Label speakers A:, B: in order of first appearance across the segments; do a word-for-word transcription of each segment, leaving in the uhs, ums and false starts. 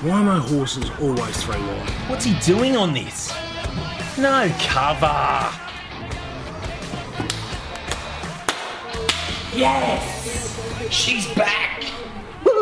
A: Why are my horses always three wide?
B: What's he doing on this? No cover. Yes! She's back! Woo!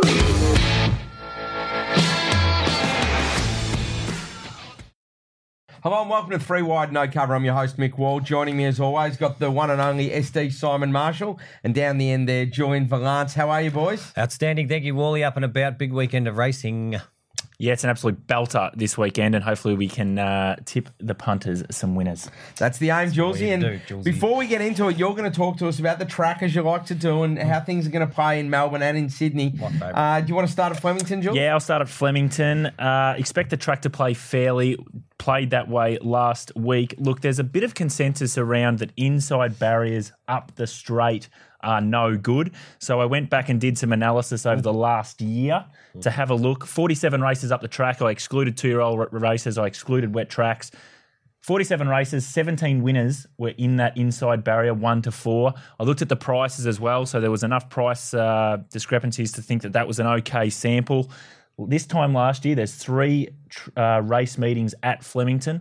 C: Hello and welcome to Three Wide No Cover. I'm your host, Mick Wall. Joining me as always, got the one and only S D Simon Marshall. And down the end there, Julian Valance. How are you, boys?
D: Outstanding. Thank you, Wally. Up and about. Big weekend of racing.
B: Yeah, it's an absolute belter this weekend, and hopefully we can uh, tip the punters some winners.
C: That's the aim, Julesy. And
D: do, Julesy.
C: Before we get into it, you're going to talk to us about the track as you like to do and how things are going to play in Melbourne and in Sydney. Uh, do you want to start at Flemington, Jules?
B: Yeah, I'll start at Flemington. Uh, expect the track to play fairly. Played that way last week. Look, there's a bit of consensus around that inside barriers up the straight are no good. So I went back and did some analysis over the last year to have a look. forty-seven races up the track. I excluded two-year-old races. I excluded wet tracks. forty-seven races, seventeen winners were in that inside barrier, one to four. I looked at the prices as well, so there was enough price uh, discrepancies to think that that was an okay sample. This time last year, there's three uh, race meetings at Flemington.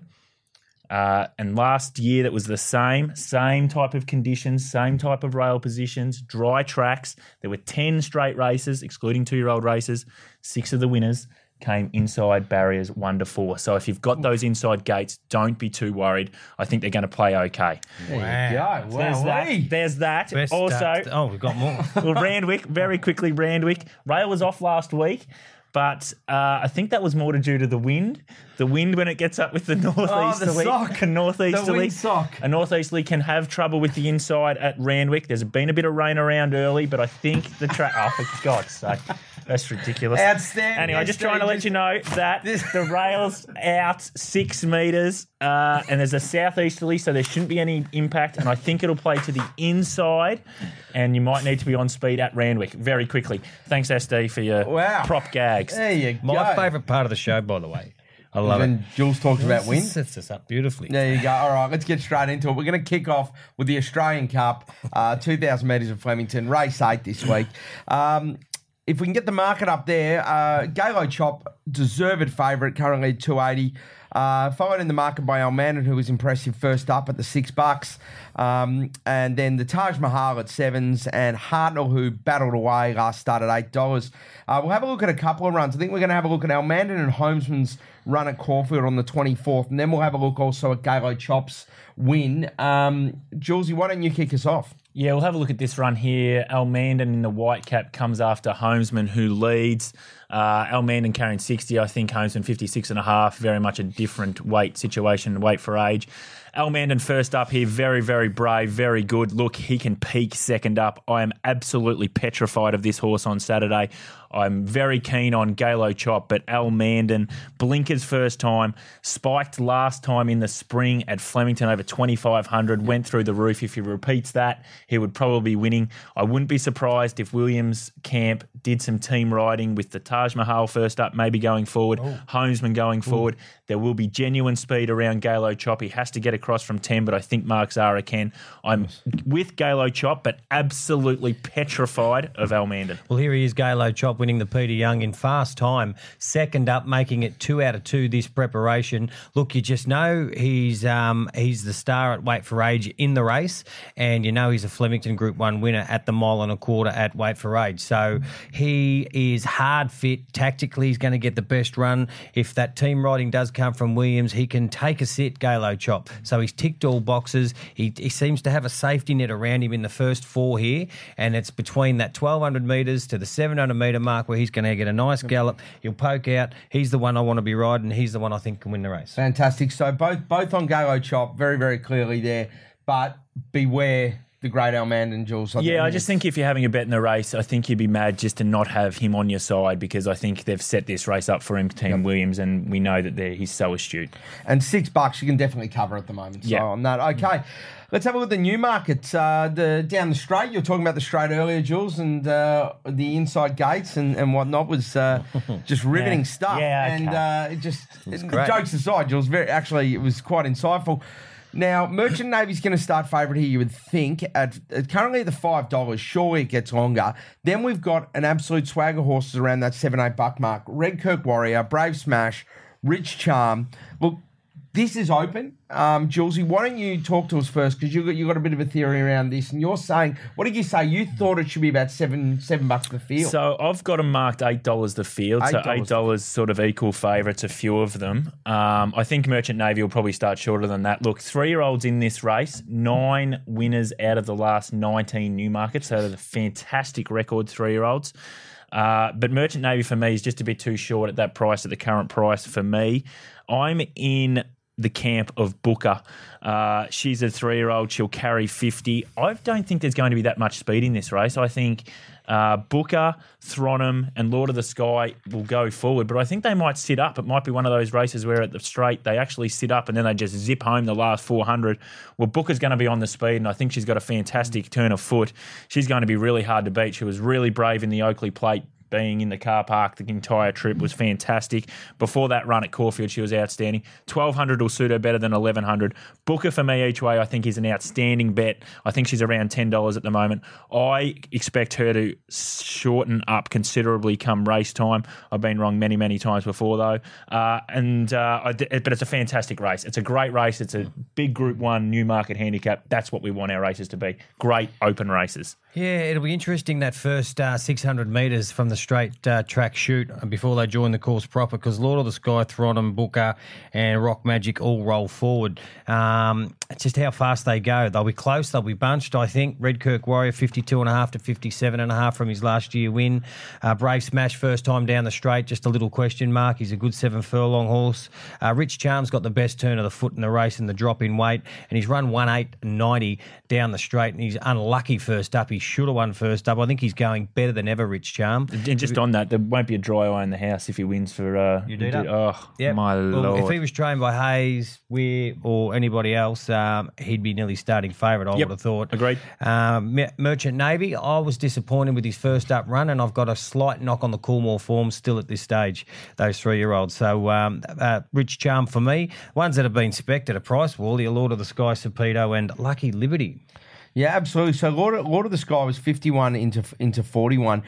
B: Uh, and last year, that was the same, same type of conditions, same type of rail positions, dry tracks. There were ten straight races, excluding two-year-old races. Six of the winners came inside barriers one to four. So if you've got those inside gates, don't be too worried. I think they're going to play okay.
C: There
D: Wow.
C: you go.
B: So there's that. There's that.
D: Best
B: also,
D: start. Oh, we've got more.
B: well, Randwick, very quickly, Randwick. Rail was off last week. But uh, I think that was more to due to the wind. The wind when it gets up with the northeasterly,
C: Oh, sock.
B: a northeasterly,
C: The wind sock.
B: a northeasterly can have trouble with the inside at Randwick. There's been a bit of rain around early, but I think the track. Oh, for God's sake, that's ridiculous.
C: Outstanding.
B: Anyway, just trying to let you know that the rail's out six metres, uh, and there's a southeasterly, so there shouldn't be any impact. And I think it'll play to the inside, and you might need to be on speed at Randwick very quickly. Thanks, S D, for your
C: Wow.
B: prop gags.
C: There you go.
D: My favourite part of the show, by the way. I love
C: When
D: it.
C: Jules talks about wind.
D: Sets us up beautifully.
C: There you go. All right, let's get straight into it. We're going to kick off with the Australian Cup, uh, two thousand metres of Flemington, race eight this week. Um, if we can get the market up there, uh, Galo Chop, deserved favourite, currently at two eighty. Uh, followed in the market by Almanan, who was impressive first up at the six bucks. Um, and then the Taj Mahal at sevens and Hartnell, who battled away last start at eight dollars. Uh, we'll have a look at a couple of runs. I think we're going to have a look at Almanan and Holmesman's run at Caulfield on the twenty-fourth. And then we'll have a look also at Galo Chop's win. Um, Julesy, why don't you kick us off?
B: Yeah, we'll have a look at this run here. Almandan in the white cap comes after Holmesman, who leads. Uh, Almandan carrying sixty, I think Holmesman fifty-six and a half. Very much a different weight situation, weight for age. Almandan first up here, very, very brave, very good. Look, he can peak second up. I am absolutely petrified of this horse on Saturday. I'm very keen on Galo Chop, but Almandan, blinkers first time, spiked last time in the spring at Flemington over twenty-five hundred, went through the roof. If he repeats that, he would probably be winning. I wouldn't be surprised if Williams Camp did some team riding with the Taj Mahal first up, maybe going forward, oh. Holmesman going forward. Ooh. There will be genuine speed around Galo Chop. He has to get across from ten, but I think Mark Zara can. I'm with Galo Chop, but absolutely petrified of Almandan.
D: Well, here he is, Galo Chop, winning the Peter Young in fast time. Second up, making it two out of two this preparation. Look, you just know he's um, he's the star at Weight for Age in the race, and you know he's a Flemington Group one winner at the mile and a quarter at Weight for Age. So he is hard fit. Tactically, he's going to get the best run. If that team riding does come from Williams, he can take a sit, Galo Chop. So he's ticked all boxes. He, he seems to have a safety net around him in the first four here, and it's between that twelve hundred metres to the seven hundred metre mark where he's going to get a nice gallop. He'll poke out. He's the one I want to be riding. He's the one I think can win the race.
C: Fantastic. So both both on Galo Chop, very, very clearly there. But beware the great Almandan, Jules. I
B: yeah, I just think if you're having a bet in the race, I think you'd be mad just to not have him on your side, because I think they've set this race up for him, Team yep. Williams, and we know that he's so astute.
C: And six bucks you can definitely cover at the moment. So
B: yeah.
C: on that, okay. Let's have a look at the Newmarket. Uh, the down the straight. You were talking about the straight earlier, Jules, and uh, the inside gates and, and whatnot was uh, just riveting
B: yeah.
C: stuff.
B: Yeah, okay.
C: And uh, it just, it
D: great.
C: Jokes aside, Jules, very actually it was quite insightful. Now, Merchant Navy's going to start favourite here, you would think. At, at currently at the five dollars, surely it gets longer. Then we've got an absolute swagger horses around that seven, eight buck mark. Redkirk Warrior, Brave Smash, Rich Charm. Look, this is open. Um, Julesy, why don't you talk to us first? Because you got you got a bit of a theory around this, and you're saying, what did you say? You thought it should be about seven seven bucks the field.
B: So I've got them marked eight dollars the field, so
C: eight dollars.
B: eight dollars sort of equal favourites, a few of them. Um, I think Merchant Navy will probably start shorter than that. Look, three-year-olds in this race, nine winners out of the last nineteen Newmarket, so they're a fantastic record, three-year-olds. Uh, but Merchant Navy for me is just a bit too short at that price, at the current price for me. I'm in the camp of Booker. Uh, she's a three-year-old. She'll carry fifty. I don't think there's going to be that much speed in this race. I think uh, Booker, Thronham and Lord of the Sky will go forward, but I think they might sit up. It might be one of those races where at the straight they actually sit up and then they just zip home the last four hundred. Well, Booker's going to be on the speed, and I think she's got a fantastic turn of foot. She's going to be really hard to beat. She was really brave in the Oakley Plate. Being in the car park the entire trip was fantastic. Before that run at Caulfield, she was outstanding. twelve hundred will suit her better than eleven hundred. Booker for me each way, I think, is an outstanding bet. I think she's around ten dollars at the moment. I expect her to shorten up considerably come race time. I've been wrong many, many times before, though. Uh, and uh, I, But it's a fantastic race. It's a great race. It's a big Group one Newmarket handicap. That's what we want our races to be. Great open races.
D: Yeah, it'll be interesting that first uh, six hundred metres from the straight uh, track shoot before they join the course proper, because Lord of the Sky, Thronham, Booker and Rock Magic all roll forward. Um, it's just how fast they go. They'll be close. They'll be bunched, I think. Redkirk Warrior, fifty-two and a half to fifty-seven and a half from his last year win. Uh, Brave Smash, first time down the straight, just a little question mark. He's a good seven furlong horse. Uh, Rich Charm's got the best turn of the foot in the race and the drop in weight, and he's run one eight ninety down the straight, and he's unlucky first up. He should have won first up. I think he's going better than ever, Rich Charm.
B: And just on that, there won't be a dry eye in the house if he wins for... Uh,
D: You do that?
B: Oh,
D: Yep.
B: my
D: Well,
B: Lord.
D: if he was trained by Hayes, Weir, or anybody else, um, he'd be nearly starting favourite, I
B: Yep.
D: would have thought.
B: Agreed.
D: Um, Mer- Merchant Navy, I was disappointed with his first up run, and I've got a slight knock on the Coolmore form still at this stage, those three-year-olds. So, um, uh, Rich Charm for me. Ones that have been spec'd at a price wall, the Lord of the Sky, Sapedo and Lucky Liberty.
C: Yeah, absolutely. So Lord of, Lord of the Sky was fifty-one into into forty-one.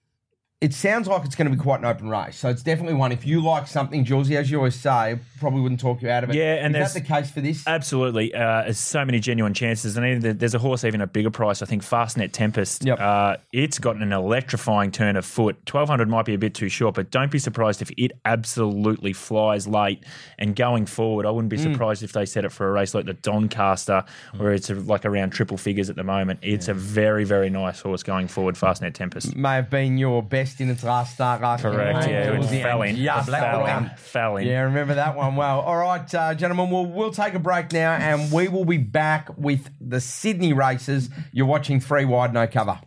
C: It sounds like it's going to be quite an open race. So it's definitely one. If you like something, Julesy, as you always say, probably wouldn't talk you out of it.
B: Yeah, and
C: Is
B: there's-
C: that the case for this?
B: Absolutely. Uh, there's so many genuine chances. And even there's a horse even at bigger price, I think Fastnet Tempest.
C: Yep.
B: Uh, it's got an electrifying turn of foot. twelve hundred might be a bit too short, but don't be surprised if it absolutely flies late. And going forward, I wouldn't be surprised if they set it for a race like the Doncaster, where it's like around triple figures at the moment. It's a very, very nice horse going forward, Fastnet Tempest.
C: May have been your best in its last start last
B: Correct,
C: year.
B: yeah. It
C: Julesy,
B: fell
C: and
B: in.
C: just
B: Fell
C: won.
B: in. Fell in.
C: Yeah, remember that one well. All right, uh, gentlemen, we'll, we'll take a break now, and we will be back with the Sydney races. You're watching Three Wide, No Cover.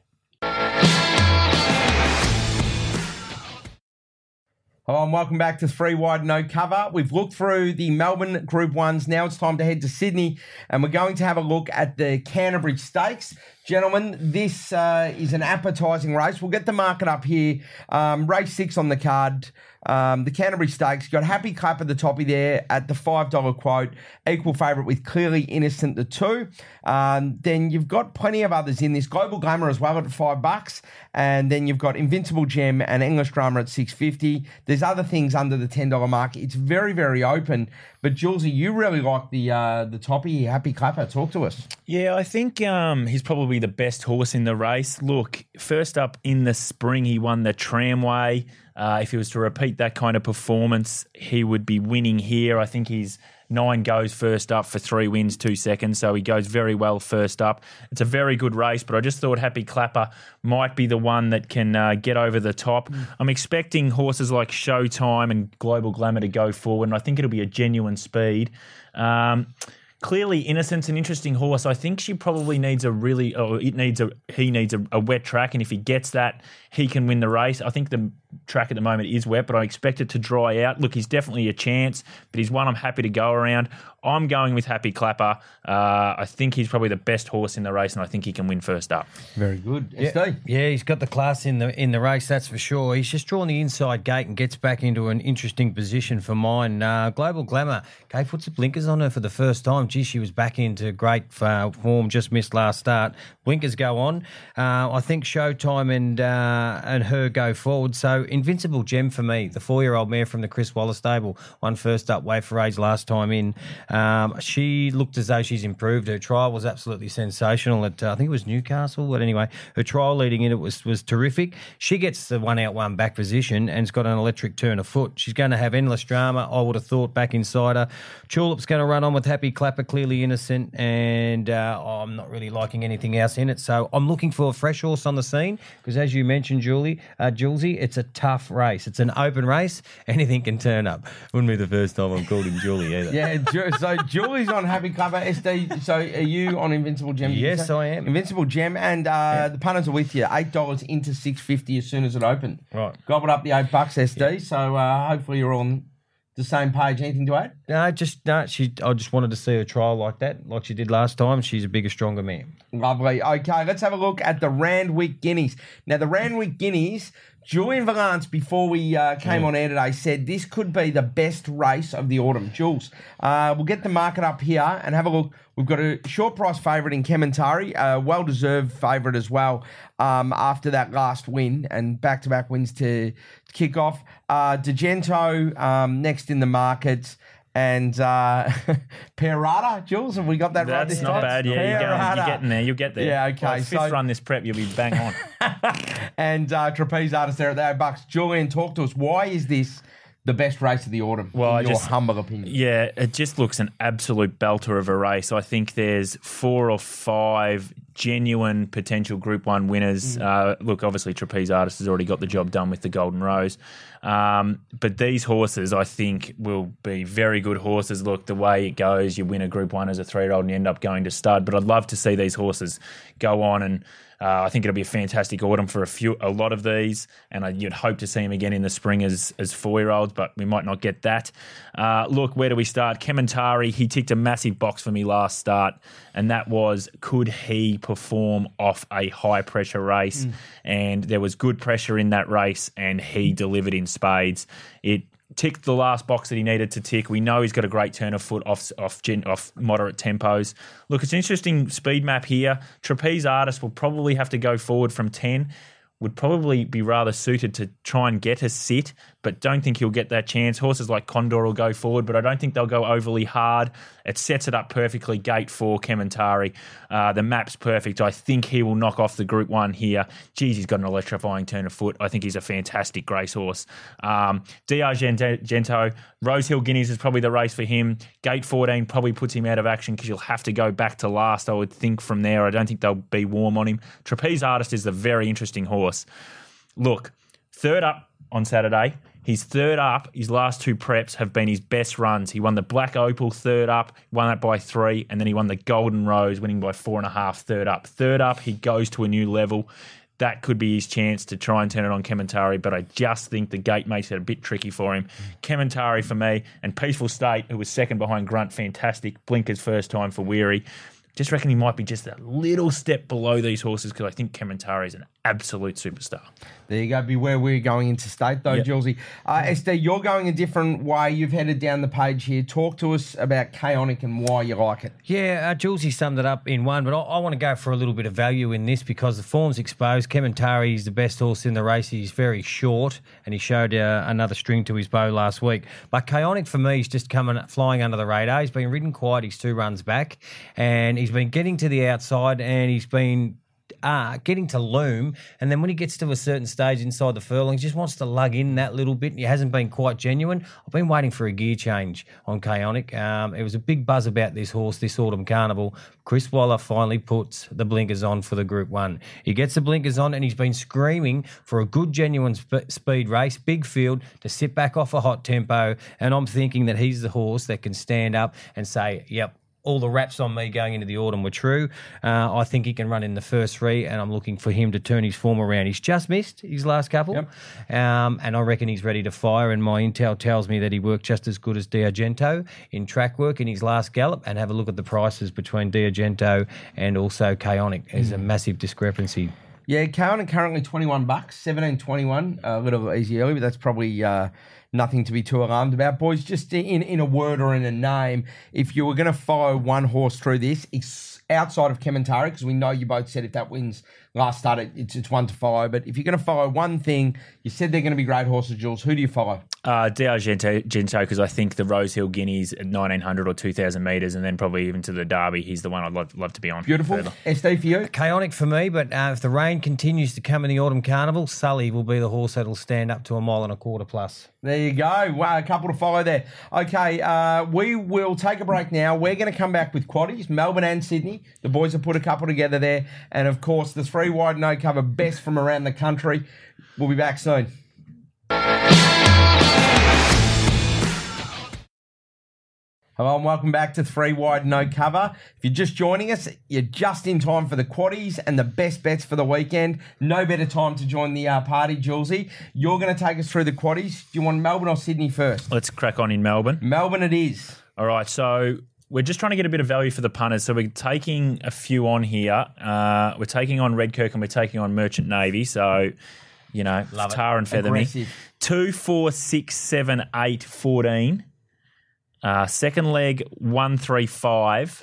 C: Hello and welcome back to Three Wide, No Cover. We've looked through the Melbourne Group ones. Now it's time to head to Sydney, and we're going to have a look at the Canterbury Stakes. Gentlemen, this uh, is an appetising race. We'll get the market up here. Um, race six on the card. Um, the Canterbury Stakes. You've got Happy Clap at the toppy there at the five dollar quote. Equal favourite with Clearly Innocent, the two. Um, then you've got plenty of others in this. Global Glamour as well at five bucks. And then you've got Invincible Gem and English Drama at six fifty. There's other things under the ten dollar mark. It's very, very open. But Julesy, you really like the uh, the toppy. Happy Clapper. Talk to us.
B: Yeah, I think um, he's probably the best horse in the race. Look, first up in the spring, he won the Tramway. Uh, if he was to repeat that kind of performance, he would be winning here. I think he's nine goes first up for three wins, two seconds, so he goes very well first up. It's a very good race, but I just thought Happy Clapper might be the one that can uh, get over the top. Mm. I'm expecting horses like Showtime and Global Glamour to go forward, and I think it'll be a genuine speed. Um, Clearly Innocent's an interesting horse. I think she probably needs a really, or it needs a, he needs a, a wet track, and if he gets that, he can win the race. I think the track at the moment is wet, but I expect it to dry out. Look, he's definitely a chance, but he's one I'm happy to go around. I'm going with Happy Clapper. Uh, I think he's probably the best horse in the race, and I think he can win first up.
C: Very good.
D: Yeah,
C: S D?
D: yeah, he's got the class in the in the race, that's for sure. He's just drawn the inside gate and gets back into an interesting position for mine. Uh, Global Glamour, Kay puts the blinkers on her for the first time. Gee, she was back into great uh, form, just missed last start. Blinkers go on. Uh, I think Showtime and uh, and her go forward. So Invincible Gem for me, the four-year-old mare from the Chris Waller stable, won first up Wait for Age last time in. Um, she looked as though she's improved. Her trial was absolutely sensational at, uh, I think it was Newcastle, but anyway, her trial leading in it was, was terrific. She gets the one out, one back position and has got an electric turn of foot. She's going to have endless drama, I would have thought, back inside her. Tulip's going to run on with Happy Clapper, clearly innocent, and uh, I'm not really liking anything else in it. So I'm looking for a fresh horse on the scene because, as you mentioned, Julie, uh, Julesy, it's a tough race. It's an open race. Anything can turn up. Wouldn't be the first time I've called him Julie either.
C: Yeah, Ju- so Julie's on Happy Clapper. S D, so are you on Invincible Gem? did you
D: Yes,
C: say?
D: I am.
C: Invincible Gem, and uh, the punters are with you. eight dollars into six fifty as soon as it opened.
D: Right.
C: Gobbled up the eight bucks, S D, so uh, hopefully you're on the same page. Anything to add?
D: No, just no. She. I just wanted to see her trial like that, like she did last time. She's a bigger, stronger man.
C: Lovely. Okay, let's have a look at the Randwick Guineas. Now, the Randwick Guineas, Julian Valance, before we uh, came
D: Yeah.
C: on air today, said this could be the best race of the autumn. Jules, uh, we'll get the market up here and have a look. We've got a short price favourite in Kementari, a well-deserved favourite as well um, after that last win and back-to-back wins to kick off. Uh, Degento um, next in the markets. And uh, Perata, Jules, have we got that right?
B: That's
C: this
B: not
C: time?
B: bad. Yeah, you're, going,
C: Perata.
B: you're getting there. You'll get there.
C: Yeah, okay,
B: By fifth
C: so-
B: run this prep, you'll be bang on.
C: and uh, Trapeze Artist there at the eight bucks. Julian, talk to us. Why is this the best race of the autumn,
B: Well,
C: in
B: I
C: your
B: just-
C: humble opinion?
B: Yeah, it just looks an absolute belter of a race. I think there's four or five genuine potential Group One winners.
C: Mm.
B: Uh, look, obviously Trapeze Artist has already got the job done with the Golden Rose. Um, but these horses, I think, will be very good horses. Look, the way it goes, you win a Group One as a three-year-old and you end up going to stud. But I'd love to see these horses go on, and uh, I think it'll be a fantastic autumn for a few, a lot of these. And I, you'd hope to see them again in the spring as as four-year-olds, but we might not get that. Uh, look, where do we start? Kementari, he ticked a massive box for me last start, and that was, could he perform off a high-pressure race? Mm. And there was good pressure in that race, and he delivered in spades. It ticked the last box that he needed to tick. We know he's got a great turn of foot off off, off moderate tempos. Look, it's an interesting speed map here. Trapeze Artist will probably have to go forward from ten. Would probably be rather suited to try and get a sit, but don't think he'll get that chance. Horses like Condor will go forward, but I don't think they'll go overly hard. It sets it up perfectly. Gate four, Kementari. Uh, the map's perfect. I think he will knock off the Group One here. Geez, he's got an electrifying turn of foot. I think he's a fantastic racehorse. Um, D R Gento, Rosehill Guineas is probably the race for him. Gate fourteen probably puts him out of action because you'll have to go back to last, I would think, from there. I don't think they'll be warm on him. Trapeze Artist is a very interesting horse. Look, third up on Saturday. His third up, his last two preps have been his best runs. He won the Black Opal third up, won that by three, and then he won the Golden Rose, winning by four and a half third up. Third up, he goes to a new level. That could be his chance to try and turn it on Kementari, but I just think the gate makes it a bit tricky for him. Kementari for me, and Peaceful State, who was second behind Grunt, fantastic. Blinkers first time for Weary. Just reckon he might be just a little step below these horses because I think Kementari is an absolute superstar.
C: There you go. Beware we're going into state, though,
B: Yep.
C: Julesy. Uh, Esther, you're going a different way. You've headed down the page here. Talk to us about Chaonic and why you like it.
D: Yeah, uh, Julesy summed it up in one, but I, I want to go for a little bit of value in this because the form's exposed. Kementari is the best horse in the race. He's very short, and he showed uh, another string to his bow last week. But Chaonic, for me, is just coming flying under the radar. He's been ridden quiet. He's two runs back, and he's been getting to the outside, and he's been Uh, getting to loom, and then when he gets to a certain stage inside the furlong, he just wants to lug in that little bit. He hasn't been quite genuine. I've been waiting for a gear change on Chaonic. Um, it was a big buzz about this horse this autumn carnival. Chris Waller finally puts the blinkers on for the Group One. He gets the blinkers on, and he's been screaming for a good, genuine sp- speed race, big field, to sit back off a hot tempo, and I'm thinking that he's the horse that can stand up and say, yep, all the raps on me going into the autumn were true. Uh, I think he can run in the first three, and I'm looking for him to turn his form around. He's just missed his last couple,
C: Yep.
D: um, and I reckon he's ready to fire, and my intel tells me that he worked just as good as D'Argento in track work in his last gallop, and have a look at the prices between D'Argento and also Chaonic. There's a massive discrepancy.
C: Yeah, Cowan currently twenty-one bucks, seventeen twenty-one, a little easy early, but that's probably uh, nothing to be too alarmed about. Boys, just in, in a word or in a name, if you were going to follow one horse through this, it's outside of Kementari, because we know you both said if that wins last start, it, it's, it's one to follow. But if you're going to follow one thing, you said they're going to be great horses, Jules. Who do you follow?
B: Uh, D'Argento, because I think the Rosehill Guineas at nineteen hundred or two thousand metres, and then probably even to the Derby, he's the one I'd love, love to be on.
C: Beautiful.
B: further.
C: S D for you?
D: Chaonic for me, but uh, if the rain continues to come in the autumn carnival, Sully will be the horse that'll stand up to a mile and a quarter plus.
C: There you go. Wow, a couple to follow there. Okay, uh, we will take a break now. We're going to come back with quaddies, Melbourne and Sydney. The boys have put a couple together there. And, of course, the three wide no cover best from around the country. We'll be back soon. Hello and welcome back to Three Wide No Cover. If you're just joining us, you're just in time for the quaddies and the best bets for the weekend. No better time to join the uh, party, Julesy. You're going to take us through the quaddies. Do you want Melbourne or Sydney first?
B: Let's crack on in Melbourne.
C: Melbourne it is.
B: All right, so we're just trying to get a bit of value for the punters. So we're taking a few on here. Uh, we're taking on Redkirk and we're taking on Merchant Navy. So, you know,
D: Love it.
B: tar and feather
C: Aggressive.
B: me. Two, four, six, seven, eight, fourteen. Uh, second leg, one, three, five.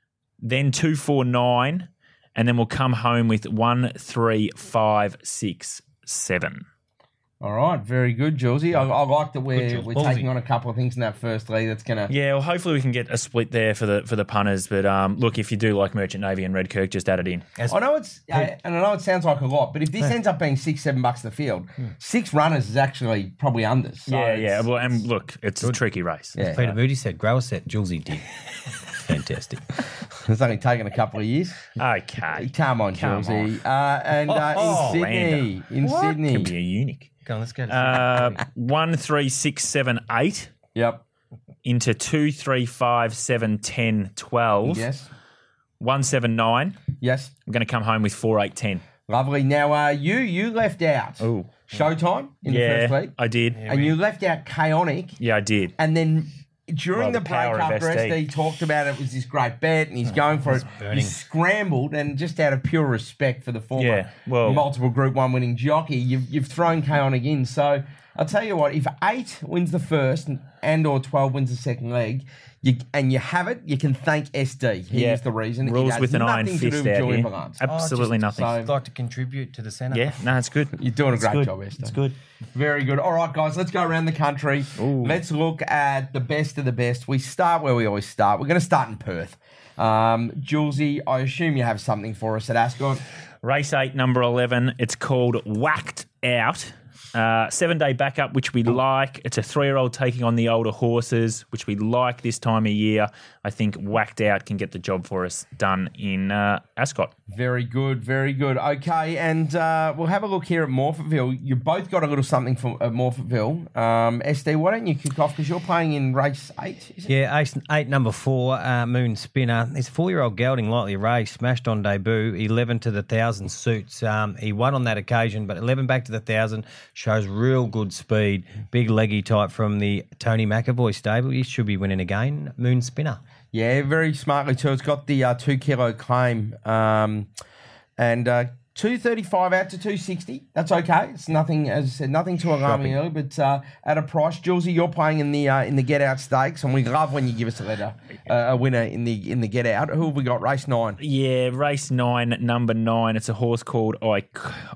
B: Then two, four, nine. And then we'll come home with one, three, five, six, seven.
C: All right, very good, Julesy. I, I like that we're,
D: Jules.
C: we're
D: Ballsy.
C: taking on a couple of things in that first league that's going to...
B: Yeah, well, hopefully we can get a split there for the for the punters. But um, look, if you do like Merchant Navy and Redkirk, just add it in.
D: As-
C: I know it's, uh, and I know it sounds like a lot, but if this ends up being six, seven bucks the field, six runners is actually probably unders. So
B: yeah,
C: it's-
B: yeah. Well, and look, it's a tricky race.
C: Yeah.
D: Peter Moody said, grow a set. Julesy did. Fantastic.
C: It's only taken a couple of years.
B: Okay.
C: Come on,
B: Come
C: Julesy. Uh, and uh,
B: Oh,
C: in Sydney,
B: Random.
C: in
B: What?
C: Sydney.
B: Can be a unique.
D: Go on, let's go. To
B: Uh, one, three, six, seven, eight
C: Yep.
B: into two, three, five, seven, ten, twelve.
C: Yes.
B: One, seven, nine.
C: Yes.
B: I'm going to come home with four, eight, ten.
C: Lovely. Now, uh, you you left out
B: Ooh.
C: Showtime in the
B: Yeah,
C: first league,
B: I did.
C: and you left out Chaonic,
B: Yeah, I did.
C: and then during
B: Well,
C: the
B: the
C: break
B: power of
C: after
B: S D.
C: S D talked about it was this great bet, and he's going for it.
D: burning.
C: He scrambled, and just out of pure respect for the former
B: Yeah, well-
C: multiple Group One winning jockey, you've you've thrown Chaonic in. So I'll tell you what: if eight wins the first and or twelve wins the second leg, you, and you have it, you can thank S D. He
B: Yeah.
C: is the reason. It
B: Rules
C: has
B: with an iron
C: nothing to do
B: fist
C: with
B: out
C: Julian
B: here.
C: Balance.
B: Absolutely
D: just
B: nothing.
C: so-
D: I'd like to contribute to the centre.
B: Yeah, no, it's good.
C: You're doing a
B: It's
C: great
B: good.
C: job, Esther.
B: It's good.
C: Very good. All right, guys, let's go around the country.
B: Ooh.
C: Let's look at the best of the best. We start where we always start. We're going to start in Perth. Um, Julesy, I assume you have something for us at Ascot.
B: Race eight, number eleven. It's called Whacked Out. Uh, seven day backup, which we like. It's a three year old taking on the older horses, which we like this time of year. I think Whacked Out can get the job for us done in uh, Ascot.
C: Very good, very good. Okay, and uh, we'll have a look here at Morphettville. You both got a little something from uh, Morphettville. Um, S D, why don't you kick off because you're playing in race eight, is it?
D: Yeah, eight, eight number four, uh, Moon Spinner. His four-year-old gelding lightly raced, smashed on debut, eleven to the thousand suits. Um, he won on that occasion, but eleven back to the thousand shows real good speed. Big leggy type from the Tony McAvoy stable. He should be winning again. Moon Spinner.
C: Yeah, very smartly too. It's got the uh, two kilo claim, um, and uh, two thirty five out to two sixty. That's okay. It's nothing, as I said, nothing too alarming early, but uh, at a price. Julesy, you're playing in the uh, in the Get Out Stakes, and we love when you give us a letter, uh, a winner in the in the Get Out. Who have we got? Race nine.
B: Yeah, race nine, number nine. It's a horse called Ic-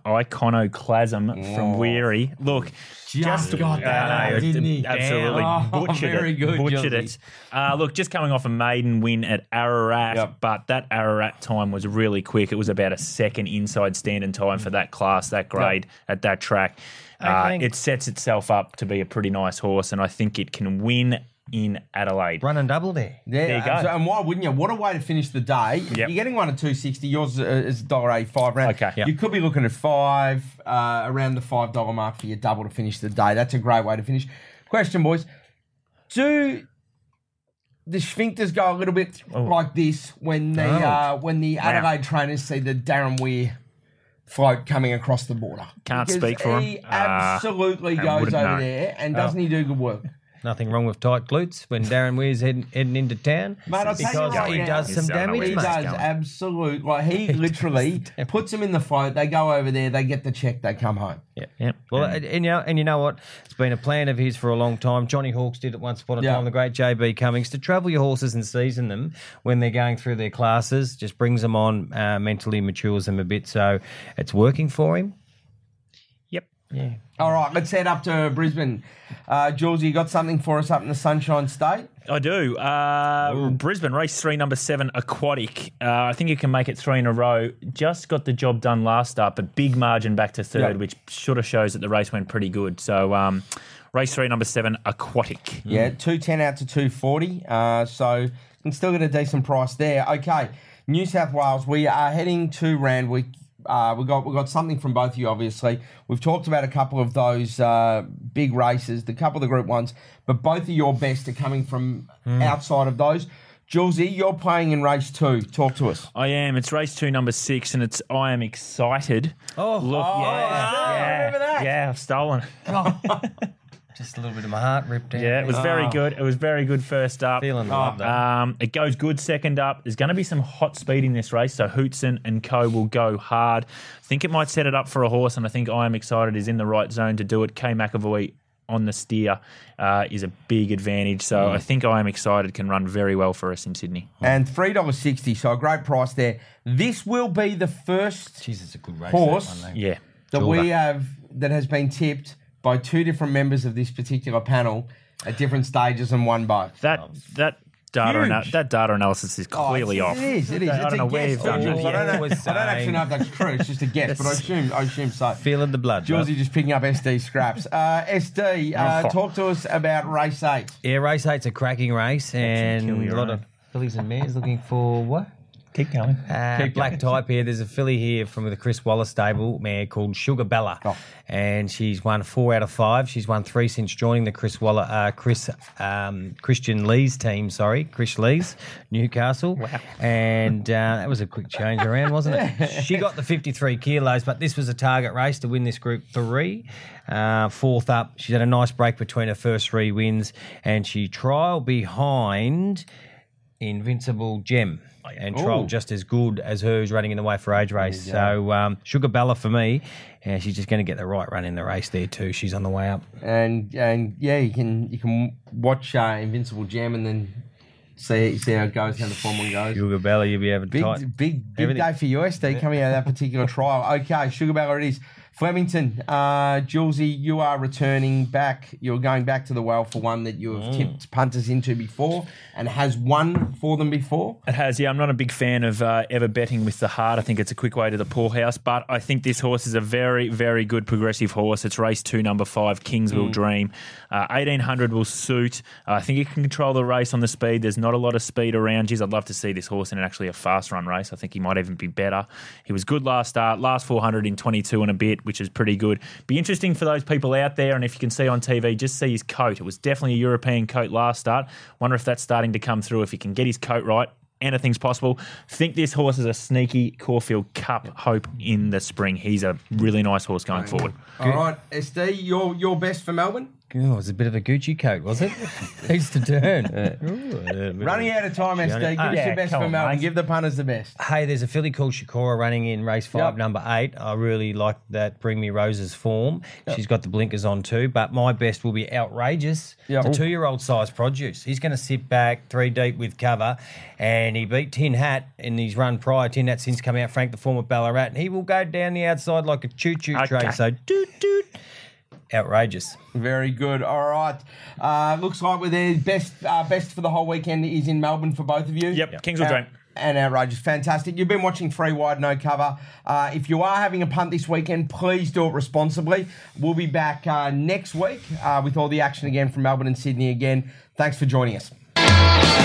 B: Iconoclasm from Weary. Look,
C: Just got that,
B: I know,
C: out, didn't he?
B: Absolutely
C: Damn. Oh,
B: butchered
C: very
B: it.
C: good,
B: butchered
C: Julesy.
B: it. Uh, look, just coming off a maiden win at Ararat,
C: Yep.
B: but that Ararat time was really quick. It was about a second inside standing time for that class, that grade at that track. Uh,
D: think-
B: it sets itself up to be a pretty nice horse, and I think it can win in Adelaide.
D: Run and double there.
C: Yeah,
B: There you go.
C: and so- and why wouldn't you? What a way to finish the day.
B: Yep.
C: You're getting one at two sixty. Yours uh, is one dollar eighty-five round.
B: Okay. Yep.
C: You could be looking at five, uh, around the five dollar mark for your double to finish the day. That's a great way to finish. Question, boys. Do the sphincters go a little bit like this when the
B: Oh.
C: uh, when the Adelaide trainers see the Darren Weir float coming across the border.
B: Can't
C: Because
B: speak for him.
C: He
B: Ah,
C: absolutely
B: I
C: goes
B: wouldn't
C: over
B: know.
C: there, and doesn't he do good work?
D: Nothing wrong with tight glutes when Darren Weir's heading, heading into town.
C: Mate, I'll tell you
D: because
C: right
D: he
C: now,
D: does some
B: He's- I don't know
D: damage,
B: where
C: He
B: he's
D: mate.
C: does
B: going.
C: absolute. Like he literally puts them in the float. They go over there. They get the check. They come home.
D: Yeah.
B: Yep.
D: Well, and, and you know, and you know what? It's been a plan of his for a long time. Johnny Hawkes did it once upon a
C: Yeah.
D: time. The great J B Cummings to travel your horses and season them when they're going through their classes. Just brings them on, uh, mentally matures them a bit. So it's working for him.
B: Yep.
D: Yeah.
C: All right, let's head up to Brisbane. Uh, Jules, you got something for us up in the Sunshine State?
B: I do. Uh, Brisbane, race three, number seven, Aquatic. Uh, I think you can make it three in a row. Just got the job done last start, but big margin back to third,
C: Yeah.
B: which sort of shows that the race went pretty good. So, um, race three, number seven, Aquatic.
C: Yeah, two ten out to two forty. Uh, so you can still get a decent price there. Okay, New South Wales. We are heading to Randwick. Uh, we got we got something from both of you. Obviously, we've talked about a couple of those uh, big races, the couple of the Group Ones, but both of your best are coming from outside of those. Julesy, you're playing in race two. Talk to us.
B: I am. It's race two, number six, and it's I am excited.
D: Oh,
B: Look,
C: Oh,
B: yeah,
C: I
B: yeah,
C: remember that.
B: yeah, I've stolen it.
D: just a little bit of my heart ripped out.
B: Yeah, it was very good. It was very good first up.
D: Feeling the love, though.
B: Um, it goes good second up. There's going to be some hot speed in this race, so Hootson and co will go hard. I think it might set it up for a horse, and I think I am excited is in the right zone to do it. K McAvoy on the steer uh, is a big advantage, so I think I am excited can run very well for us in Sydney.
C: And three dollars sixty, so a great price there. This will be the first
D: Jeez, it's a good race.
C: Horse.
D: That one, though.
B: Yeah.
C: that
D: Jordan.
C: we have that has been tipped by two different members of this particular panel at different stages and won both.
B: That that data
C: Huge.
B: ana- that data analysis is
C: Oh,
B: clearly
C: it's-
B: off.
C: It is. It is.
B: I
C: It's
B: don't
C: a
B: know where
C: guess.
B: you've done
C: Jules.
B: that.
C: I don't, know,
D: Was
C: I don't actually
D: saying-
C: know if that's true. It's just a guess, but I assume I assume so.
D: Feeling the blood.
C: Jules,
D: right?
C: you're just picking up S D scraps. Uh, S D, uh,
B: Oh.
C: talk to us about race eight.
D: Yeah, race eight's a cracking race, and
B: kill
D: a
B: your
D: lot
B: own.
D: of fillies and mares looking for what?
B: Keep going.
D: Uh,
C: Keep
D: black
C: going.
D: type here. There's a filly here from the Chris Waller stable mare called Sugar Bella,
C: Oh.
D: and she's won four out of five. She's won three since joining the Chris Waller, uh, Chris um, Christian Lee's team. Sorry, Chris Lee's Newcastle. Wow. And uh, that was a quick change around, wasn't it? She got the fifty-three kilos, but this was a target race to win this Group Three. Uh, fourth up, she's had a nice break between her first three wins, and she trialled behind Invincible Gem. And trialled
C: Ooh.
D: just as good as hers running in the Way for Age race. So um, Sugar Bella for me, and she's just going to get the right run in the race there too. She's on the way up.
C: And and yeah, you can you can watch uh, Invincible Gem and then see see how it goes, how the form one goes.
D: Sugar Bella, you'll be having
C: Big
D: tight.
C: big big
D: Everything.
C: day for U S D coming out of that particular trial. Okay, Sugar Bella it is. Flemington, uh, Julesy, you are returning back. You're going back to the well for one that you have
B: Mm.
C: tipped punters into before and has won for them before.
B: It has, yeah. I'm not a big fan of uh, ever betting with the heart. I think it's a quick way to the poorhouse, but I think this horse is a very, very good progressive horse. It's race two, number five, Kingsville Dream. Uh, eighteen hundred will suit. Uh, I think it can control the race on the speed. There's not a lot of speed around. Geez, I'd love to see this horse in actually a fast run race. I think he might even be better. He was good last start, last four hundred in twenty-two and a bit, which is pretty good. Be interesting for those people out there, and if you can see on T V, just see his coat. It was definitely a European coat last start. Wonder if that's starting to come through. If he can get his coat right, anything's possible. Think this horse is a sneaky Caulfield Cup hope in the spring. He's a really nice horse going forward.
C: All right, S D, your your best for Melbourne?
D: Oh, it was a bit of a Gucci coat, was it? Who's to turn? Ooh,
C: Running out of time, S D. Give us
B: Yeah,
C: your best
B: come
C: for
B: on,
C: Melbourne.
B: mate.
C: Give the punters the best.
D: Hey, there's a filly called Shakora running in race five,
C: Yep.
D: number eight. I really like that Bring Me Roses form. She's got the blinkers on too, but my best will be Outrageous.
C: Yep.
D: The two-year-old size produce. He's going to sit back three deep with cover, and he beat Tin Hat in his run prior. Tin Hat since come out, Frank the former Ballarat, and he will go down the outside like a choo-choo
B: Okay.
D: train. So, doot, doot. Outrageous.
C: Very good. All right. Uh, looks like we're there. Best uh, best for the whole weekend is in Melbourne for both of you.
B: Yep, Kingsville
C: Uh,
B: Dream.
C: And Outrageous. Fantastic. You've been watching Three Wide, No Cover. Uh, if you are having a punt this weekend, please do it responsibly. We'll be back uh, next week uh, with all the action again from Melbourne and Sydney again. Thanks for joining us.